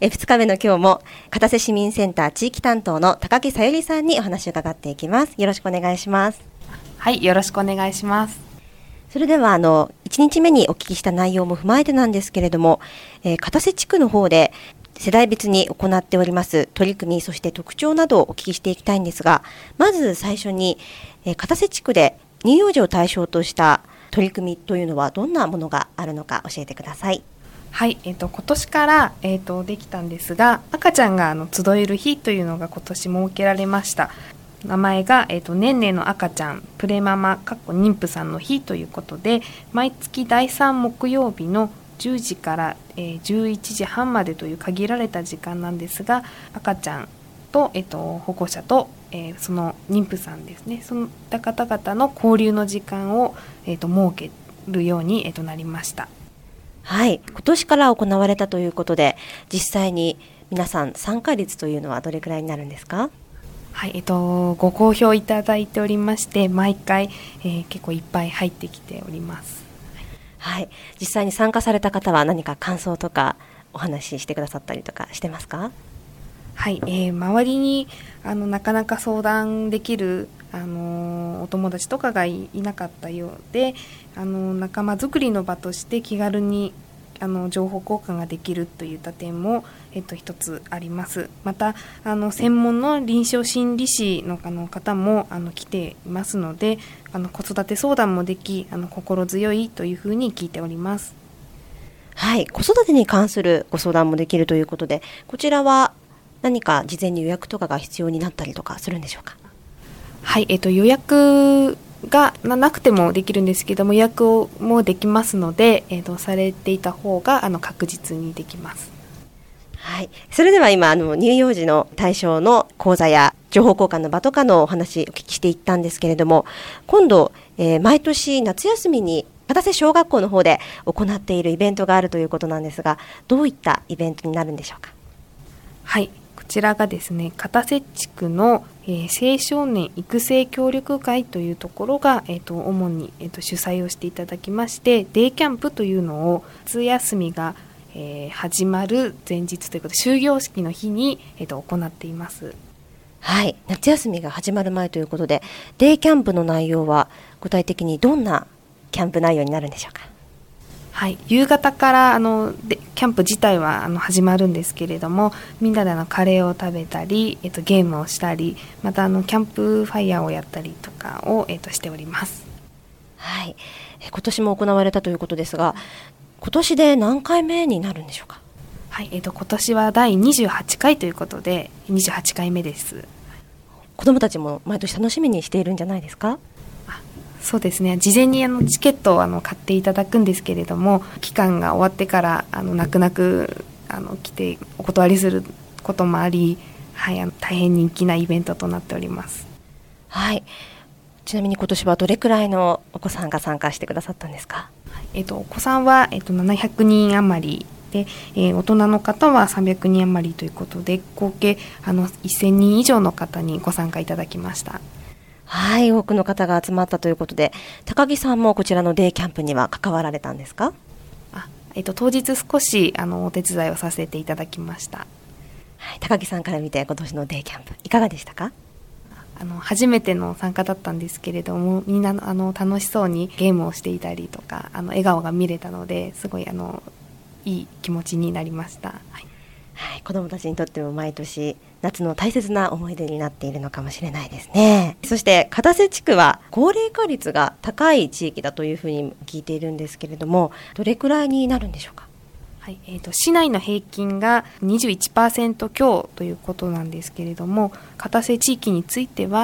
2日目の今日も片瀬市民センター地域担当の高木さゆりさんにお話を伺っていきます。よろしくお願いします。 はい、よろしくお願いします。 それでは1日目にお聞きした内容も踏まえてなんですけれども、片瀬地区の方で世代別に行っております取り組み、そして特徴などをお聞きしていきたいんですが、まず最初に、片瀬地区で乳幼児を対象とした取り組みというのはどんなものがあるのか教えてください。 はい、今年から、できたんですが、赤ちゃんが集える日というのが今年設けられました。名前が、ねんねの赤ちゃんプレママ妊婦さんの日ということで、毎月第3木曜日の10時から、11時半までという限られた時間なんですが、赤ちゃんと、保護者と、その妊婦さんですね、その方々の交流の時間を、設けるように、なりました。 はい、今年から行われたということで、実際に皆さん参加率というのはどれくらいになるんですか？ はい、ご好評いただいておりまして、毎回、結構いっぱい入ってきております。 はい、実際に参加された方は何か感想とかお話ししてくださったりとかしてますか？ はい、周りになかなか相談できるお友達とかがいなかったようで、仲間づくりの場として気軽に情報交換ができるといった点も、一つあります。また専門の臨床心理士の方も来ていますので、子育て相談もでき心強いというふうに聞いております。 はい、子育てに関するご相談もできるということで、こちらは何か事前に予約とかが必要になったりとかするんでしょうか？ はい、予約がなくてもできるんですけども、予約もできますので、されていた方が確実にできます。 はい、それでは今乳幼児の対象の講座や情報交換の場とかのお話お聞きしていったんですけれども、今度、毎年夏休みに片瀬小学校の方で行っているイベントがあるということなんですが、どういったイベントになるんでしょうか？ はい、こちらがですね、片瀬地区の、青少年育成協力会というところが、主に、主催をしていただきまして、デイキャンプというのを夏休みが、始まる前日ということで、終業式の日に、行っています。 はい、夏休みが始まる前ということで、デイキャンプの内容は具体的にどんなキャンプ内容になるんでしょうか？ はい、夕方からキャンプ自体は始まるんですけれども、みんなでカレーを食べたり、ゲームをしたり、またキャンプファイヤーをやったりとかを、しております。 はい、今年も行われたということですが、今年で何回目になるんでしょうか？ はい、今年は第28回ということで28回目です。 子どもたちも毎年楽しみにしているんじゃないですか？ そうですね、事前にチケットを買っていただくんですけれども、期間が終わってから泣く泣く来てお断りすることもあり、はい、大変人気なイベントとなっております。 はい、ちなみに今年はどれくらいのお子さんが参加してくださったんですか？ お子さんは、700人余りで、大人の方は300人余りということで、合計1000人以上の方にご参加いただきました。 はい、多くの方が集まったということで、高木さんもこちらのデイキャンプには関わられたんですか？ 当日少しお手伝いをさせていただきました。 はい、高木さんから見て今年のデイキャンプいかがでしたか？ 初めての参加だったんですけれども、みんな楽しそうにゲームをしていたりとか笑顔が見れたので、すごいいい気持ちになりました。はいはい、子どもたちにとっても毎年夏の大切な思い出になっているのかもしれないですね。そして片瀬地区は高齢化率が高い地域だというふうに聞いているんですけれども、どれくらいになるんでしょうか？ はい、市内の平均が 21% 強ということなんですけれども、片瀬地域については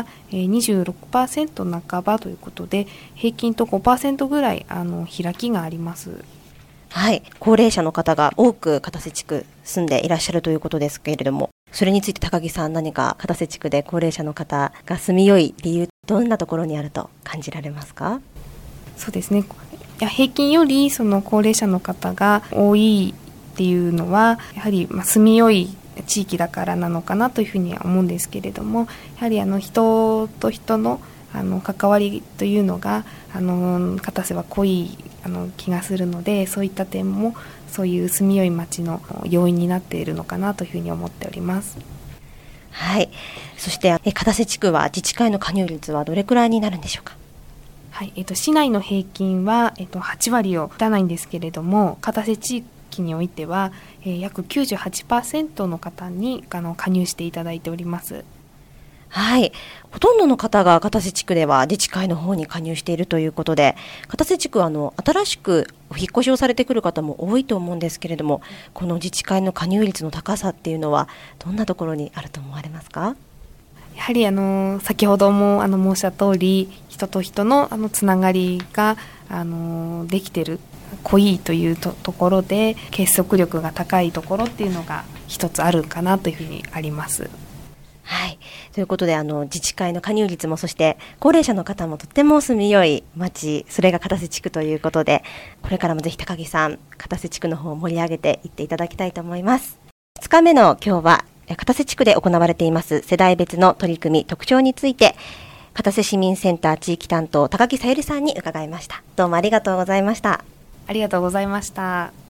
26% 半ばということで、平均と 5% ぐらい開きがあります。 はい、高齢者の方が多く片瀬地区住んでいらっしゃるということですけれども、それについて高木さん、何か片瀬地区で高齢者の方が住みよい理由、どんなところにあると感じられますか？ そうですね、平均よりその高齢者の方が多いっていうのは、やはり住みよい地域だからなのかなというふうには思うんですけれども、やはり人と人の関わりというのが片瀬は濃い気がするので、そういった点もそういう住みよい町の要因になっているのかなというふうに思っております。 はい。そして片瀬地区は自治会の加入率はどれくらいになるんでしょうか。 はい、市内の平均は、8割を満たないんですけれども、片瀬地域においては、約 98% の方に加入していただいております。 はい。ほとんどの方が片瀬地区では自治会の方に加入しているということで、片瀬地区は新しくお引っ越しをされてくる方も多いと思うんですけれども、この自治会の加入率の高さっていうのはどんなところにあると思われますか？ やはり先ほども申した通り、人と人のつながりができてる、濃いというところで結束力が高いところっていうのが一つあるかなというふうにあります。 はい。ということで、自治会の加入率も、そして高齢者の方もとっても住みよい町、それが片瀬地区ということで、これからもぜひ高木さん、片瀬地区の方を盛り上げていっていただきたいと思います。2日目の今日は、片瀬地区で行われています世代別の取り組み、特徴について、片瀬市民センター地域担当、高木さゆりさんに伺いました。どうもありがとうございました。 ありがとうございました。